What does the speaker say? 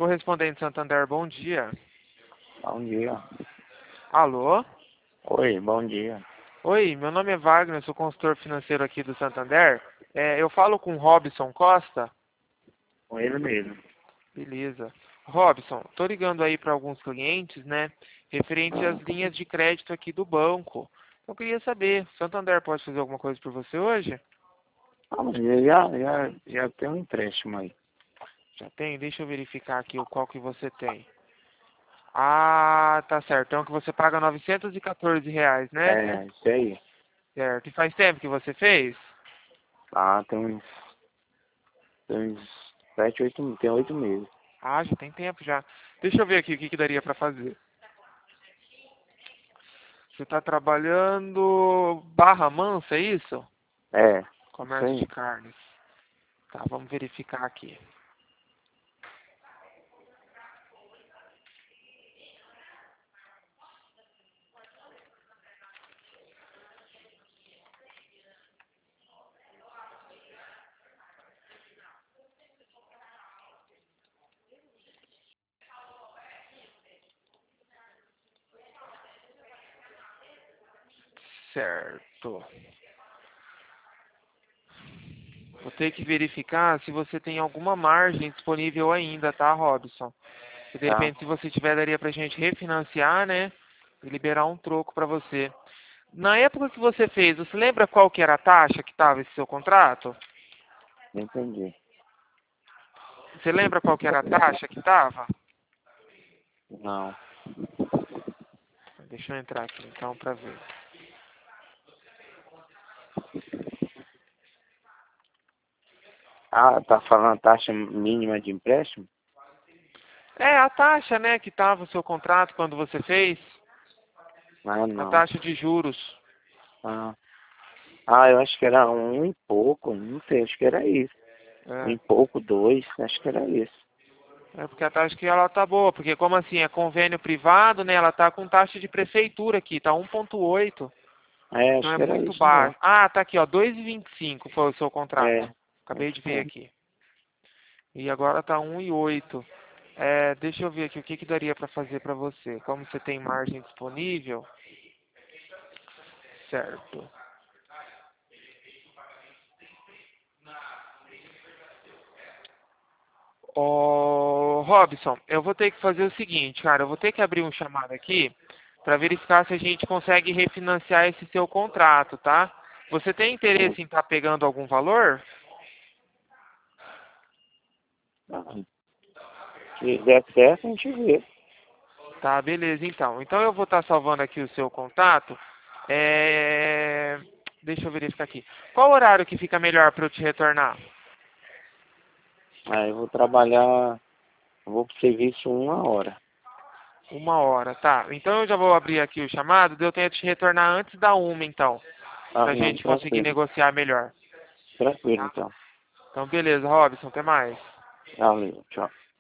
Correspondente Santander, bom dia. Bom dia. Alô? Oi, bom dia. Oi, meu nome é Wagner, eu sou consultor financeiro aqui do Santander. Eu falo com o Robson Costa? Com ele mesmo. Beleza. Robson, tô ligando aí para alguns clientes, né? Referente às linhas de crédito aqui do banco. Eu queria saber, Santander pode fazer alguma coisa por você hoje? Mas já tem um empréstimo aí. Já tem? Deixa eu verificar aqui o qual que você tem. Ah, tá certo. Então que você paga R$ 914, né? É, isso aí. Certo. E faz tempo que você fez? Ah, tem uns 7, 8, tem 8 meses. Ah, já tem tempo já. Deixa eu ver aqui o que daria pra fazer. Você tá trabalhando Barra Mansa, é isso? É, isso Comércio de aí. carnes. Tá, vamos verificar aqui. Certo. Vou ter que verificar se você tem alguma margem disponível ainda, tá, Robson? E de Tá. repente, se você tiver, daria pra gente refinanciar, né? E liberar um troco pra você. Na época que você fez, você lembra qual que era a taxa que estava esse seu contrato? Entendi. Você lembra qual que era a taxa que estava? Não. Deixa eu entrar aqui então pra ver. Ah, tá falando taxa mínima de empréstimo? É, a taxa, né, que estava o seu contrato quando você fez. Ah, A não. taxa de juros. Ah, eu acho que era um e pouco, não sei, acho que era isso. Um É, e pouco, dois, acho que era isso. porque a taxa que ela tá boa, porque como assim, é convênio privado, né, ela tá com taxa de prefeitura aqui, tá 1,8. É, Então acho é que era muito isso mesmo. baixo. Ah, tá aqui, ó, 2,25 foi o seu contrato. É, Acabei acho de que ver é. aqui. E agora tá 1,8. Deixa eu ver aqui o que daria para fazer para você. Como você tem margem disponível, certo. Ô, Robson, eu vou ter que fazer o seguinte, cara. Eu vou ter que abrir um chamado aqui para verificar se a gente consegue refinanciar esse seu contrato, tá? Você tem interesse em estar pegando algum valor? Ah, se der certo, a gente vê. Tá, beleza, então. Então eu vou estar salvando aqui o seu contato. Deixa eu verificar aqui. Qual horário que fica melhor para eu te retornar? Aí eu vou trabalhar, eu vou pro serviço 1 hora. 1 hora, tá. Então eu já vou abrir aqui o chamado, daí eu tenho que te retornar antes da 1, então. Ah, Pra não, gente conseguir tranquilo. negociar melhor. Tranquilo, Tá? então. Então beleza, Robson, até mais. Valeu, tchau.